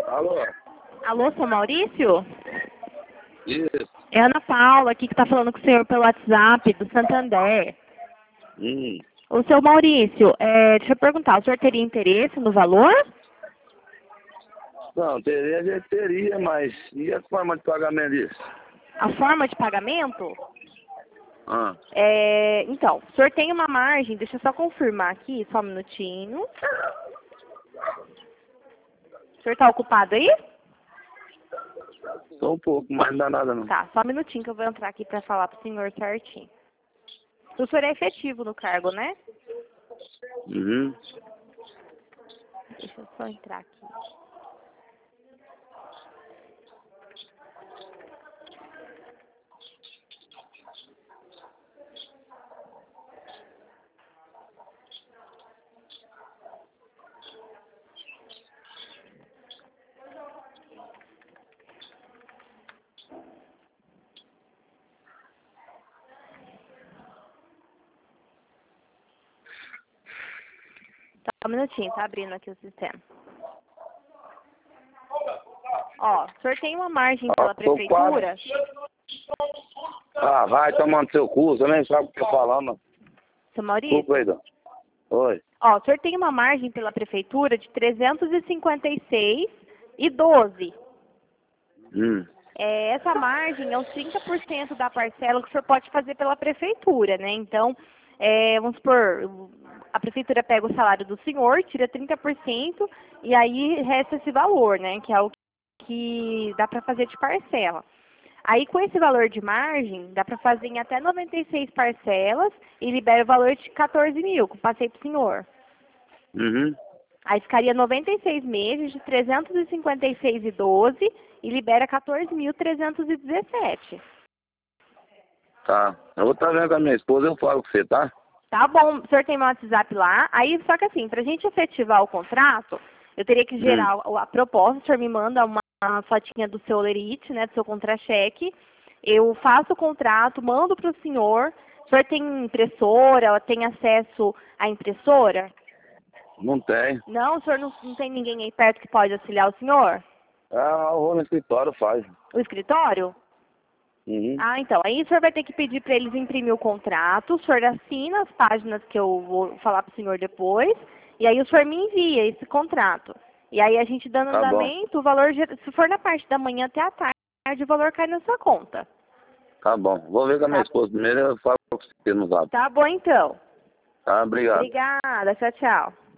Alô? Alô, seu Maurício? Isso. É a Ana Paula aqui que está falando com o senhor pelo WhatsApp do Santander. Hum. O seu Maurício, deixa eu perguntar, o senhor teria interesse no valor? Não, teria, mas e a forma de pagamento disso? A forma de pagamento? Ah, Então, o senhor tem uma margem, deixa eu só confirmar aqui, só um minutinho. O senhor está ocupado aí? só um pouco, mas não dá nada não. Tá, só um minutinho que eu vou entrar aqui para falar pro senhor certinho. O senhor é efetivo no cargo, né? Uhum. Deixa eu só entrar aqui. Só um minutinho, tá abrindo aqui o sistema. Ó, o senhor tem uma margem pela Tô prefeitura? Ah, vai tomando seu curso, eu nem sabe o que eu tô falando. Seu Maurício? Desculpa aí, Dom. Oi. Ó, o senhor tem uma margem pela prefeitura de 356,12. Essa margem é os 30% da parcela que o senhor pode fazer pela prefeitura, né? Então, vamos supor, a prefeitura pega o salário do senhor, tira 30% e aí resta esse valor, né? Que é o que dá para fazer de parcela. Aí, com esse valor de margem, dá para fazer em até 96 parcelas e libera o valor de 14 mil, que eu passei para o senhor. Uhum. Aí ficaria 96 meses de 356,12 e libera 14.317. Tá. Eu vou estar vendo com a minha esposa, eu falo com você, tá? Tá bom, o senhor tem meu WhatsApp lá. Aí, só que assim, para a gente efetivar o contrato, eu teria que gerar a proposta, o senhor me manda uma fotinha do seu lerite, né, do seu contra-cheque. Eu faço o contrato, mando para o senhor. O senhor tem impressora, tem acesso à impressora? Não tem. Não, o senhor não tem ninguém aí perto que pode auxiliar o senhor? Ah, eu vou no escritório, faz. O escritório? Uhum. Ah, então, aí o senhor vai ter que pedir para eles imprimir o contrato, o senhor assina as páginas que eu vou falar para o senhor depois, e aí o senhor me envia esse contrato. E aí a gente dando Tá bom. andamento, o valor, se for na parte da manhã até a tarde, o valor cai na sua conta. Tá bom. Vou ver com a minha Tá, esposa primeiro, eu falo com você no zap. tá bom então. Tá, obrigado. Obrigada, tchau, tchau.